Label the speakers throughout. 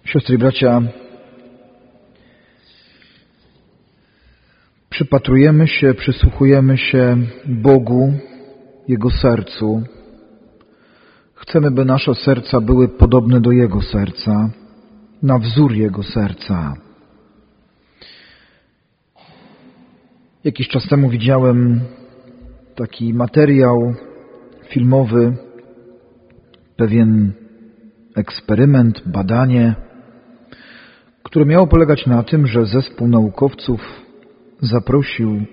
Speaker 1: Siostry i bracia, przypatrujemy się, przysłuchujemy się Bogu, Jego sercu. Chcemy, by nasze serca były podobne do Jego serca, na wzór Jego serca. Jakiś czas temu widziałem taki materiał filmowy, pewien eksperyment, badanie, które miało polegać na tym, że zespół naukowców zaprosił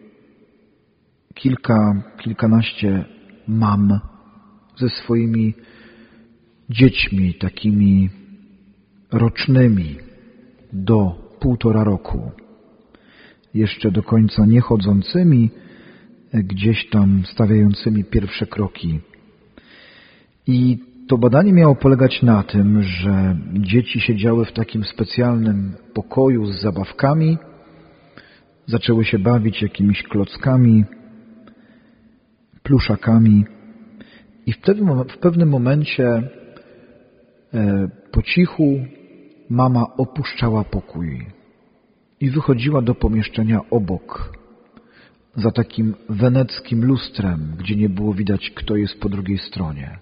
Speaker 1: kilkanaście mam ze swoimi dziećmi, takimi rocznymi, do 1,5 roku. Jeszcze do końca nie chodzącymi, gdzieś tam stawiającymi pierwsze kroki. I to badanie miało polegać na tym, że dzieci siedziały w takim specjalnym pokoju z zabawkami, zaczęły się bawić jakimiś klockami, pluszakami i w pewnym momencie po cichu mama opuszczała pokój i wychodziła do pomieszczenia obok, za takim weneckim lustrem, gdzie nie było widać, kto jest po drugiej stronie.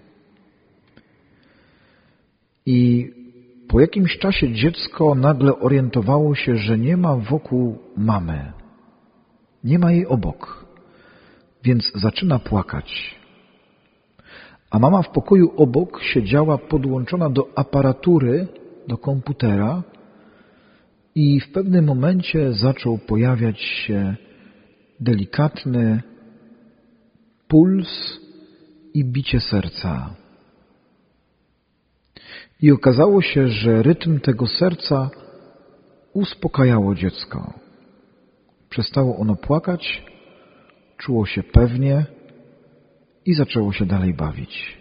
Speaker 1: I po jakimś czasie dziecko nagle orientowało się, że nie ma wokół mamy. Nie ma jej obok. Więc zaczyna płakać. A mama w pokoju obok siedziała podłączona do aparatury, do komputera i w pewnym momencie zaczął pojawiać się delikatny puls i bicie serca. I okazało się, że rytm tego serca uspokajało dziecko. Przestało ono płakać, czuło się pewnie i zaczęło się dalej bawić.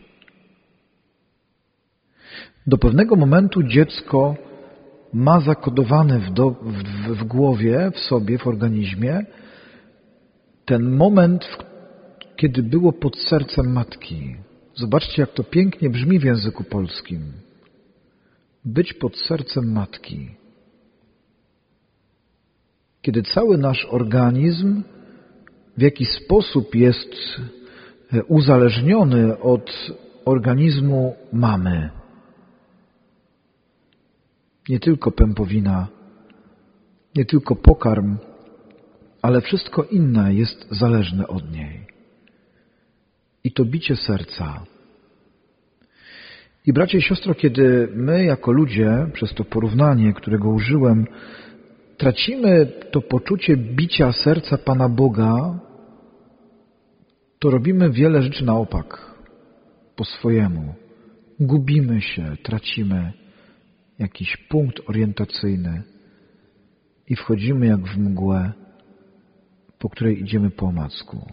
Speaker 1: Do pewnego momentu dziecko ma zakodowane w głowie, w sobie, w organizmie ten moment, kiedy było pod sercem matki. Zobaczcie, jak to pięknie brzmi w języku polskim. Być pod sercem matki. Kiedy cały nasz organizm w jakiś sposób jest uzależniony od organizmu mamy. Nie tylko pępowina, nie tylko pokarm, ale wszystko inne jest zależne od niej. I to bicie serca. I bracie i siostro, kiedy my jako ludzie, przez to porównanie, którego użyłem, tracimy to poczucie bicia serca Pana Boga, to robimy wiele rzeczy na opak, po swojemu. Gubimy się, tracimy jakiś punkt orientacyjny i wchodzimy jak w mgłę, po której idziemy po omacku.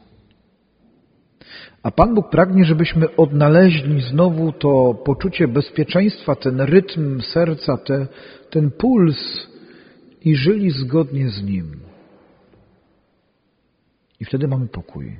Speaker 1: A Pan Bóg pragnie, żebyśmy odnaleźli znowu to poczucie bezpieczeństwa, ten rytm serca, ten puls i żyli zgodnie z Nim. I wtedy mamy pokój.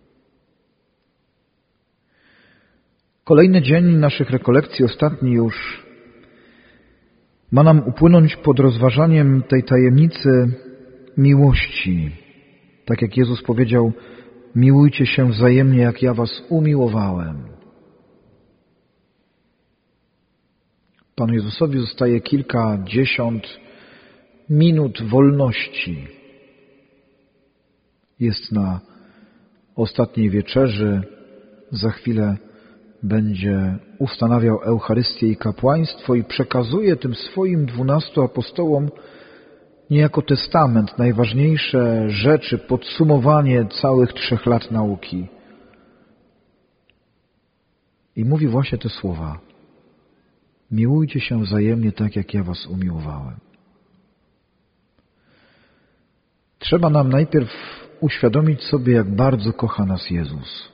Speaker 1: Kolejny dzień naszych rekolekcji, ostatni już, ma nam upłynąć pod rozważaniem tej tajemnicy miłości. Tak jak Jezus powiedział, miłujcie się wzajemnie, jak ja was umiłowałem. Panu Jezusowi zostaje kilkadziesiąt minut wolności. Jest na ostatniej wieczerzy, za chwilę będzie ustanawiał Eucharystię i kapłaństwo i przekazuje tym swoim 12 apostołom niejako testament, najważniejsze rzeczy, podsumowanie całych 3 lat nauki. I mówi właśnie te słowa. Miłujcie się wzajemnie tak, jak ja was umiłowałem. Trzeba nam najpierw uświadomić sobie, jak bardzo kocha nas Jezus.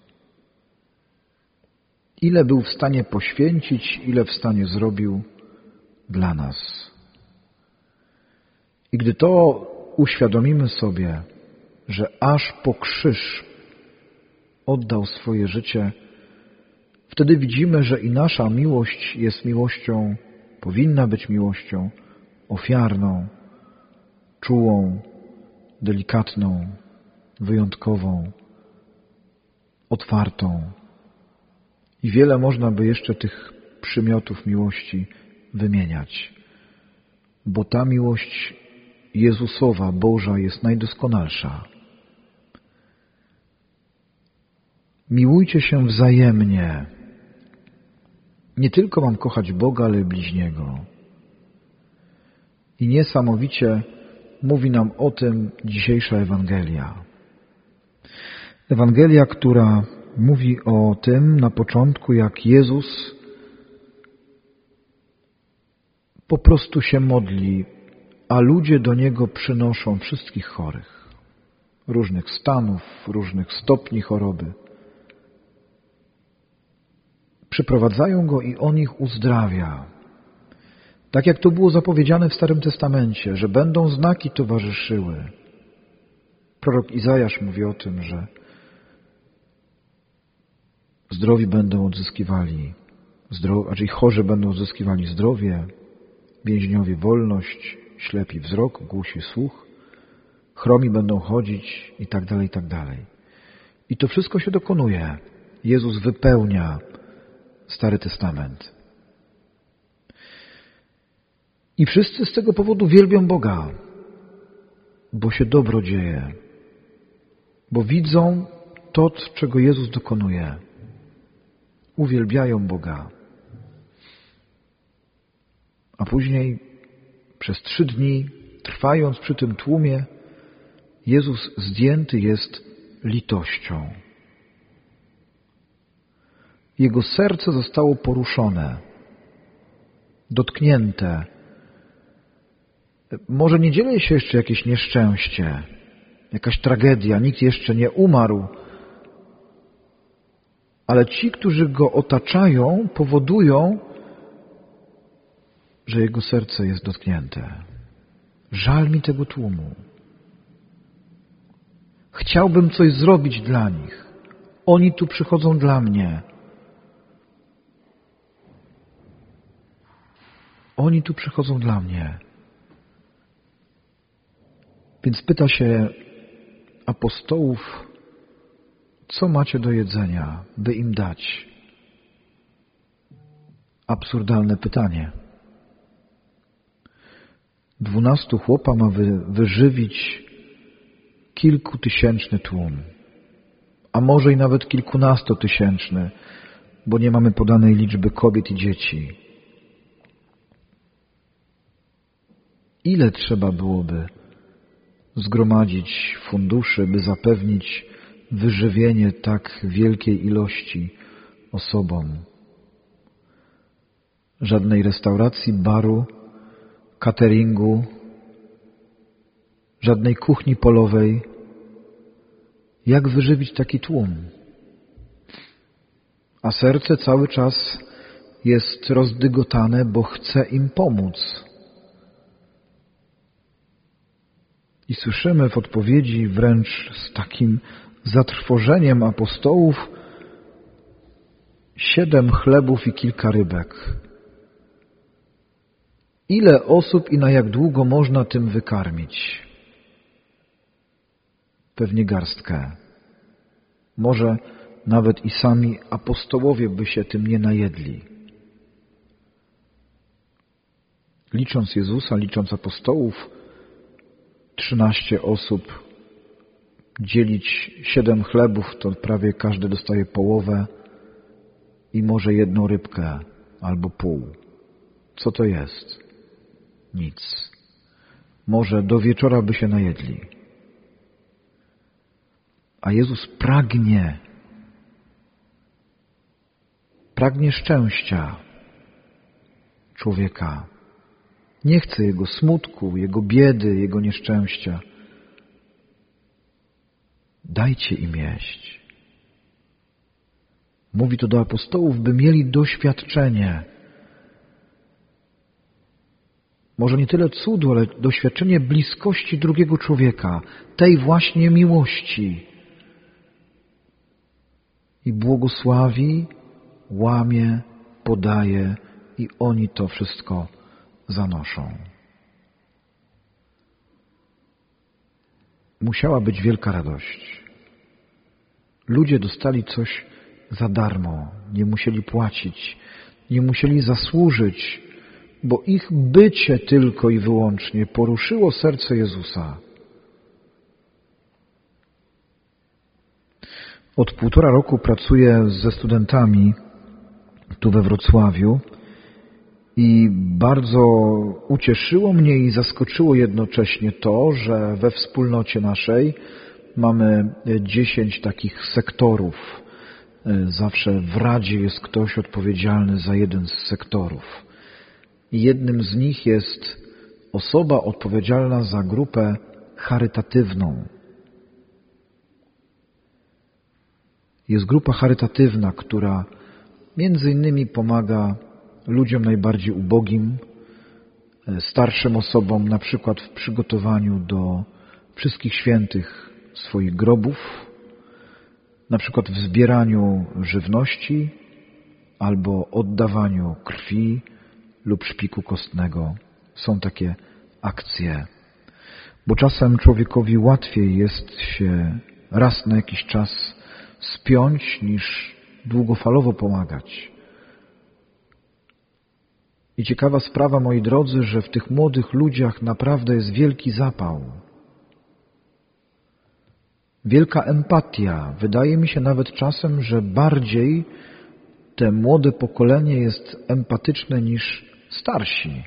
Speaker 1: Ile był w stanie poświęcić, ile w stanie zrobił dla nas. I gdy to uświadomimy sobie, że aż po krzyż oddał swoje życie, wtedy widzimy, że i nasza miłość jest miłością powinna być miłością ofiarną, czułą, delikatną, wyjątkową, otwartą. I wiele można by jeszcze tych przymiotów miłości wymieniać, bo ta miłość Jezusowa, Boża jest najdoskonalsza. Miłujcie się wzajemnie. Nie tylko mam kochać Boga, ale i bliźniego. I niesamowicie mówi nam o tym dzisiejsza Ewangelia. Ewangelia, która mówi o tym na początku, jak Jezus po prostu się modli, a ludzie do Niego przynoszą wszystkich chorych, różnych stanów, różnych stopni choroby. Przyprowadzają Go i On ich uzdrawia. Tak jak to było zapowiedziane w Starym Testamencie, że będą znaki towarzyszyły. Prorok Izajasz mówi o tym, że zdrowi będą odzyskiwali, chorzy będą odzyskiwali zdrowie, więźniowie wolność, ślepi wzrok, głusi słuch, chromi będą chodzić i tak dalej, i tak dalej. I to wszystko się dokonuje. Jezus wypełnia Stary Testament. I wszyscy z tego powodu wielbią Boga, bo się dobro dzieje, bo widzą to, czego Jezus dokonuje. Uwielbiają Boga. A później przez 3 dni, trwając przy tym tłumie, Jezus zdjęty jest litością. Jego serce zostało poruszone, dotknięte. Może nie dzieje się jeszcze jakieś nieszczęście, jakaś tragedia, nikt jeszcze nie umarł, ale ci, którzy Go otaczają, powodują, że Jego serce jest dotknięte. Żal mi tego tłumu. Chciałbym coś zrobić dla nich. Oni tu przychodzą dla mnie. Oni tu przychodzą dla mnie. Więc pyta się apostołów, co macie do jedzenia, by im dać? Absurdalne pytanie. 12 chłopa ma wyżywić kilkutysięczny tłum, a może i nawet kilkunastotysięczny, bo nie mamy podanej liczby kobiet i dzieci. Ile trzeba byłoby zgromadzić funduszy, by zapewnić wyżywienie tak wielkiej ilości osobom? Żadnej restauracji, baru, cateringu, żadnej kuchni polowej. Jak wyżywić taki tłum? A serce cały czas jest rozdygotane, bo chce im pomóc. I słyszymy w odpowiedzi wręcz z takim zatrwożeniem apostołów 7 chlebów i kilka rybek. Ile osób i na jak długo można tym wykarmić? Pewnie garstkę. Może nawet i sami apostołowie by się tym nie najedli. Licząc Jezusa, licząc apostołów, 13 osób, dzielić 7 chlebów, to prawie każdy dostaje połowę i może 1 rybkę albo pół. Co to jest? Nic. Może do wieczora by się najedli. A Jezus pragnie szczęścia człowieka. Nie chce jego smutku, jego biedy, jego nieszczęścia. Dajcie im jeść. Mówi to do apostołów, by mieli doświadczenie. Może nie tyle cudu, ale doświadczenie bliskości drugiego człowieka, tej właśnie miłości. I błogosławi, łamie, podaje i oni to wszystko zanoszą. Musiała być wielka radość. Ludzie dostali coś za darmo, nie musieli płacić, nie musieli zasłużyć, bo ich bycie tylko i wyłącznie poruszyło serce Jezusa. Od 1,5 roku pracuję ze studentami tu we Wrocławiu i bardzo ucieszyło mnie i zaskoczyło jednocześnie to, że we wspólnocie naszej mamy 10 takich sektorów. Zawsze w Radzie jest ktoś odpowiedzialny za jeden z sektorów. I jednym z nich jest osoba odpowiedzialna za grupę charytatywną. Jest grupa charytatywna, która między innymi pomaga ludziom najbardziej ubogim, starszym osobom, na przykład w przygotowaniu do wszystkich świętych swoich grobów, na przykład w zbieraniu żywności albo oddawaniu krwi lub szpiku kostnego. Są takie akcje, bo czasem człowiekowi łatwiej jest się raz na jakiś czas spiąć, niż długofalowo pomagać. I ciekawa sprawa, moi drodzy, że w tych młodych ludziach naprawdę jest wielki zapał. Wielka empatia. Wydaje mi się nawet czasem, że bardziej te młode pokolenie jest empatyczne niż starsi.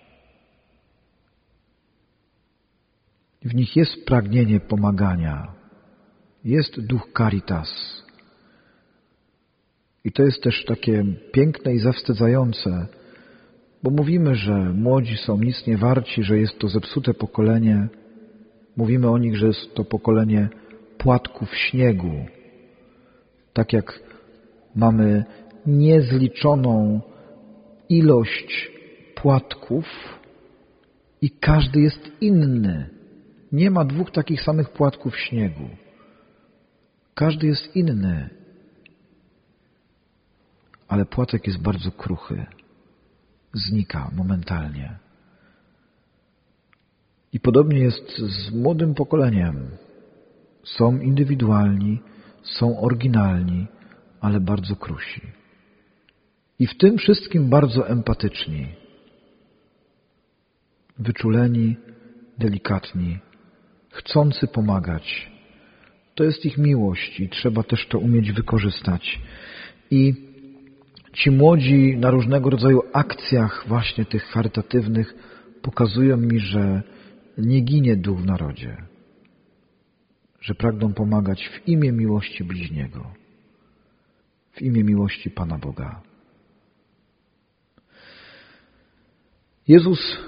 Speaker 1: W nich jest pragnienie pomagania. Jest duch caritas. I to jest też takie piękne i zawstydzające, bo mówimy, że młodzi są nic nie warci, że jest to zepsute pokolenie. Mówimy o nich, że jest to pokolenie płatków śniegu. Tak jak mamy niezliczoną ilość płatków i każdy jest inny. Nie ma 2 takich samych płatków śniegu. Każdy jest inny. Ale płatek jest bardzo kruchy. Znika momentalnie. I podobnie jest z młodym pokoleniem. Są indywidualni, są oryginalni, ale bardzo krusi. I w tym wszystkim bardzo empatyczni. Wyczuleni, delikatni, chcący pomagać. To jest ich miłość i trzeba też to umieć wykorzystać. I ci młodzi na różnego rodzaju akcjach właśnie tych charytatywnych pokazują mi, że nie ginie duch w narodzie. Że pragną pomagać w imię miłości bliźniego. W imię miłości Pana Boga. Jezus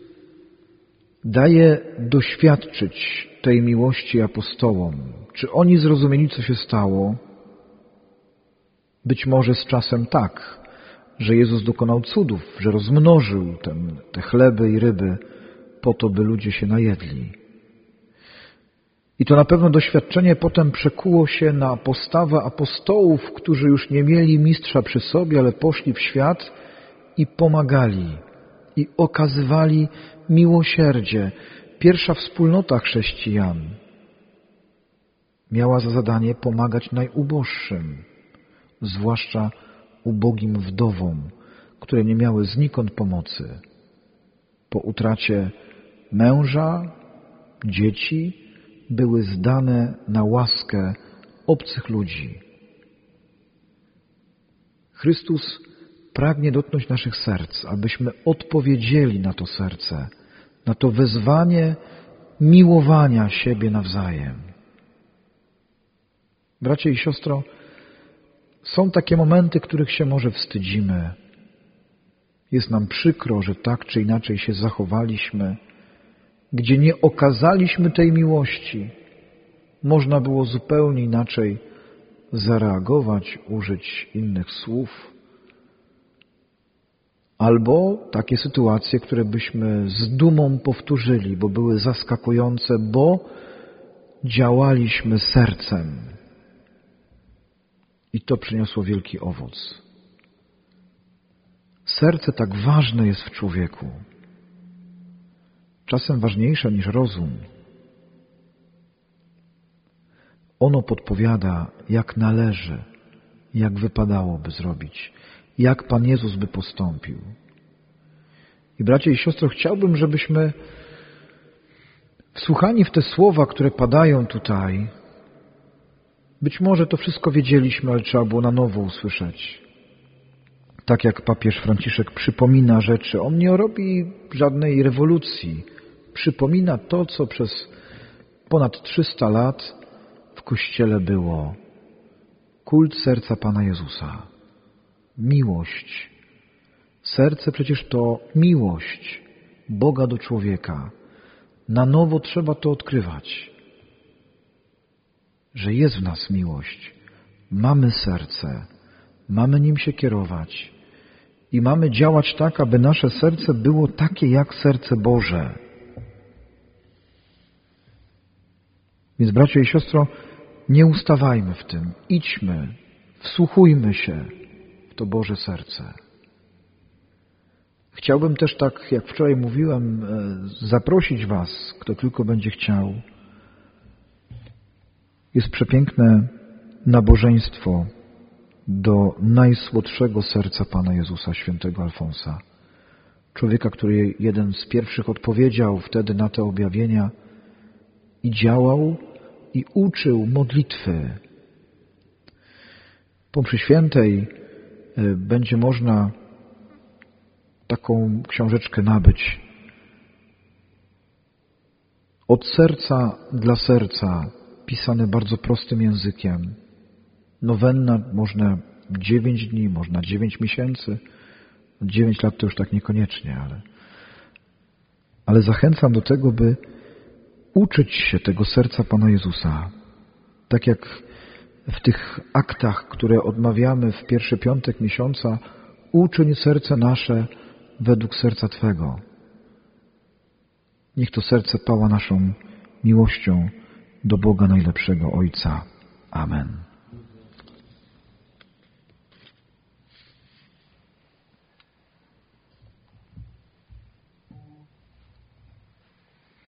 Speaker 1: daje doświadczyć tej miłości apostołom. Czy oni zrozumieli, co się stało? Być może z czasem tak, że Jezus dokonał cudów, że rozmnożył te chleby i ryby po to, by ludzie się najedli. I to na pewno doświadczenie potem przekuło się na postawę apostołów, którzy już nie mieli mistrza przy sobie, ale poszli w świat i pomagali i okazywali miłosierdzie. Pierwsza wspólnota chrześcijan miała za zadanie pomagać najuboższym, zwłaszcza ubogim wdowom, które nie miały znikąd pomocy. Po utracie męża, dzieci były zdane na łaskę obcych ludzi. Chrystus pragnie dotknąć naszych serc, abyśmy odpowiedzieli na to serce, na to wezwanie miłowania siebie nawzajem. Bracie i siostro, są takie momenty, których się może wstydzimy. Jest nam przykro, że tak czy inaczej się zachowaliśmy, gdzie nie okazaliśmy tej miłości. Można było zupełnie inaczej zareagować, użyć innych słów. Albo takie sytuacje, które byśmy z dumą powtórzyli, bo były zaskakujące, bo działaliśmy sercem. I to przyniosło wielki owoc. serce tak ważne jest w człowieku. Czasem ważniejsze niż rozum. Ono podpowiada, jak należy, jak wypadałoby zrobić, jak Pan Jezus by postąpił. I bracia i siostro, chciałbym, żebyśmy wsłuchani w te słowa, które padają tutaj, być może to wszystko wiedzieliśmy, ale trzeba było na nowo usłyszeć. Tak jak papież Franciszek przypomina rzeczy, on nie robi żadnej rewolucji. Przypomina to, co przez ponad 300 lat w Kościele było. Kult serca Pana Jezusa. Miłość. Serce przecież to miłość Boga do człowieka. Na nowo trzeba to odkrywać, że jest w nas miłość. Mamy serce, mamy nim się kierować i mamy działać tak, aby nasze serce było takie jak serce Boże. Więc bracia i siostro, nie ustawajmy w tym. Idźmy, wsłuchujmy się w to Boże serce. Chciałbym też, tak jak wczoraj mówiłem, zaprosić Was, kto tylko będzie chciał. Jest przepiękne nabożeństwo do najsłodszego serca Pana Jezusa, świętego Alfonsa. Człowieka, który jeden z pierwszych odpowiedział wtedy na te objawienia i działał i uczył modlitwy. Po mszy świętej będzie można taką książeczkę nabyć. Od serca dla serca, pisane bardzo prostym językiem. Nowenna można 9 dni, można 9 miesięcy. 9 lat to już tak niekoniecznie, ale zachęcam do tego, by uczyć się tego serca Pana Jezusa. Tak jak w tych aktach, które odmawiamy w pierwszy piątek miesiąca, uczyń serce nasze według serca Twego. Niech to serce pała naszą miłością do Boga najlepszego Ojca. Amen.